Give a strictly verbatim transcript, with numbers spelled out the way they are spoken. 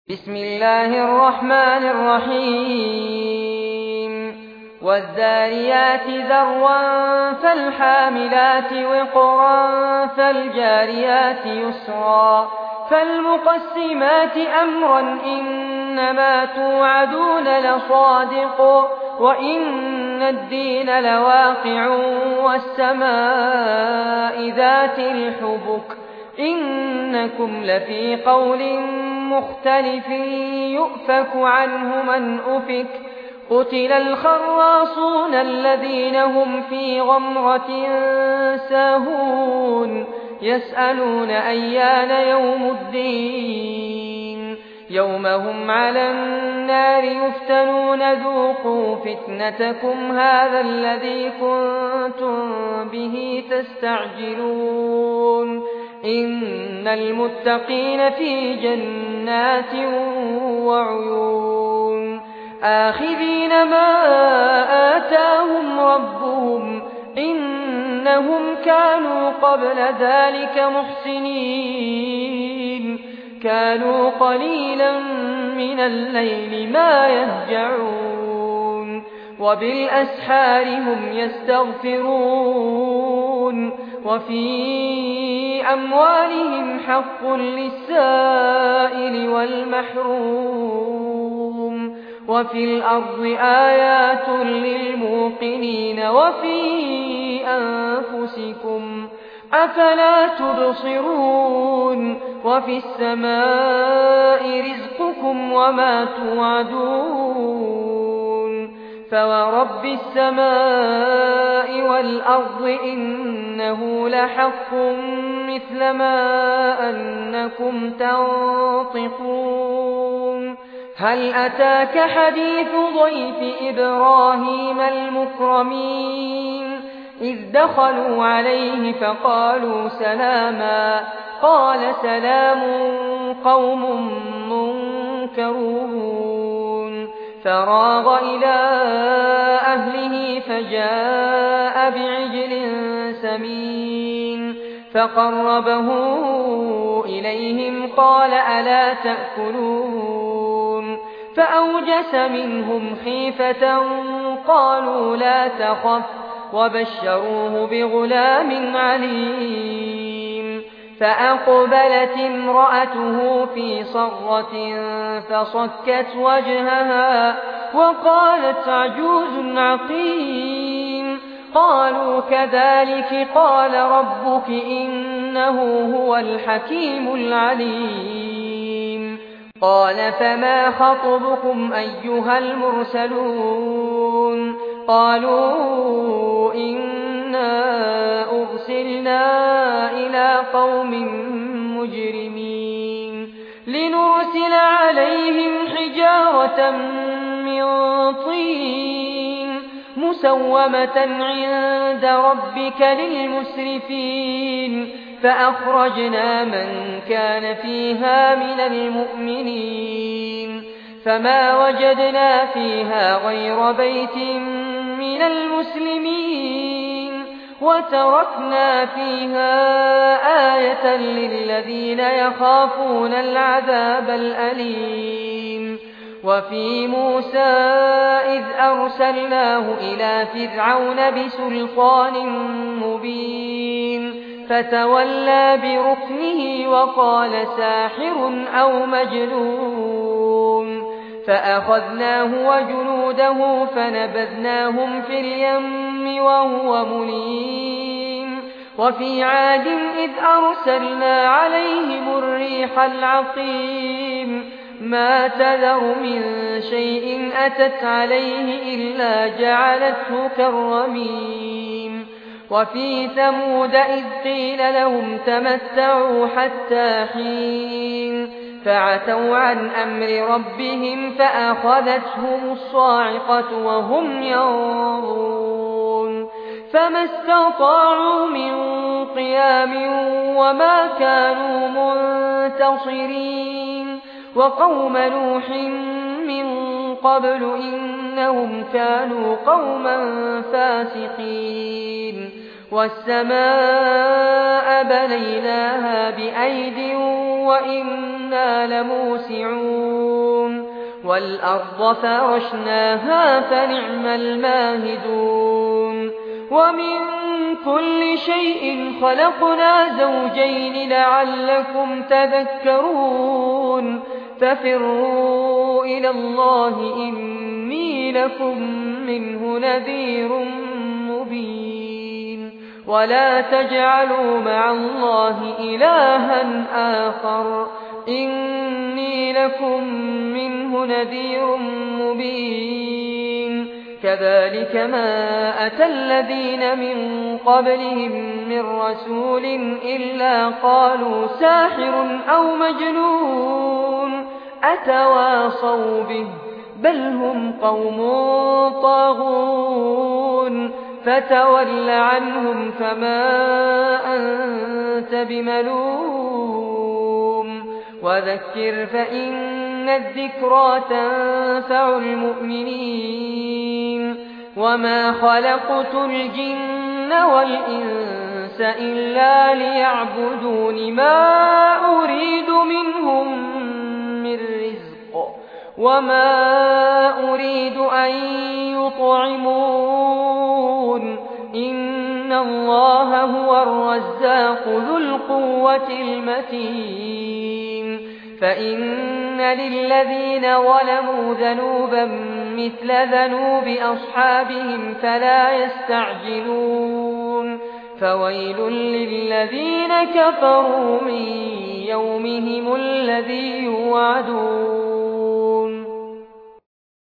بسم الله الرحمن الرحيم والذاريات ذروا فالحاملات وقرا فالجاريات يسرا فالمقسمات أمرا إنما توعدون لصادق وإن الدين لواقع والسماء ذات الحبك إنكم لفي قول مختلف يؤفك عنه من أفك قتل الخراصون الذين هم في غمرة ساهون يسألون أيان يوم الدين يوم هم على النار يفتنون ذوقوا فتنتكم هذا الذي كنتم به تستعجلون إن المتقين في جنات وعيون آخذين ما آتاهم ربهم إنهم كانوا قبل ذلك محسنين كانوا قليلا من الليل ما يهجعون وبالأسحار هم يستغفرون وفي أموالهم حق للسائل والمحروم وفي الأرض آيات للموقنين وفي أنفسكم أفلا تبصرون وفي السماء رزقكم وما توعدون فورب السماء والأرض إنه لحق مثل ما أنكم تنطقون هل أتاك حديث ضيف إبراهيم المكرمين إذ دخلوا عليه فقالوا سلاما قال سلام قوم منكرون فراغ إلى أهله فجاء بعجل سمين فقربه إليهم قال ألا تأكلون فأوجس منهم خيفة قالوا لا تخف وبشروه بغلام عليم فأقبلت امرأته في صرة فصكت وجهها وقالت عجوز عقيم قالوا كذلك قال ربك إنه هو الحكيم العليم قال فما خطبكم أيها المرسلون قالوا إنا أرسلنا إلى قوم مجرمين لنرسل عليهم حجارة من طين مسومة عند ربك للمسرفين فأخرجنا من كان فيها من المؤمنين فما وجدنا فيها غير بيت من المسلمين وتركنا فيها آية للذين يخافون العذاب الأليم وفي موسى إذ أرسلناه إلى فرعون بسلطان مبين فتولى بركنه وقال ساحر أو مجنون فأخذناه وجنوده فنبذناهم في اليم وهو مليم وفي عاد إذ أرسلنا عليهم الريح العقيم ما تذر من شيء أتت عليه إلا جعلته كالرميم وفي ثمود إذ قيل لهم تمتعوا حتى حين فعتوا عن أمر ربهم فأخذتهم الصاعقة وهم ينظرون فما استطاعوا من قيام وما كانوا منتصرين وقوم نوح من قبل إنهم كانوا قوما فاسقين والسماء بنيناها بأيد وإنا لموسعون والأرض فرشناها فنعم الماهدون ومن كل شيء خلقنا زوجين لعلكم تذكرون ففروا إلى الله إني لكم منه نذير مبين ولا تجعلوا مع الله إلها آخر إني لكم منه نذير مبين كذلك ما أتى الذين من قبلهم من رسول إلا قالوا ساحر أو مجنون أتواصوا به بل هم قوم طاغون فتول عنهم فما أنت بملوم وذكر فإن الذكرى تنفع المؤمنين وما خلقت الجن والإنس إلا ليعبدون ما أريد منهم من رزق وما أريد أن يطعمون إن الله هو الرزاق ذو القوة المتين فإن للذين ظلموا ذنوبا مثل ذنوب أصحابهم فلا يستعجلون فويل للذين كفروا من يومهم الذي يوعدون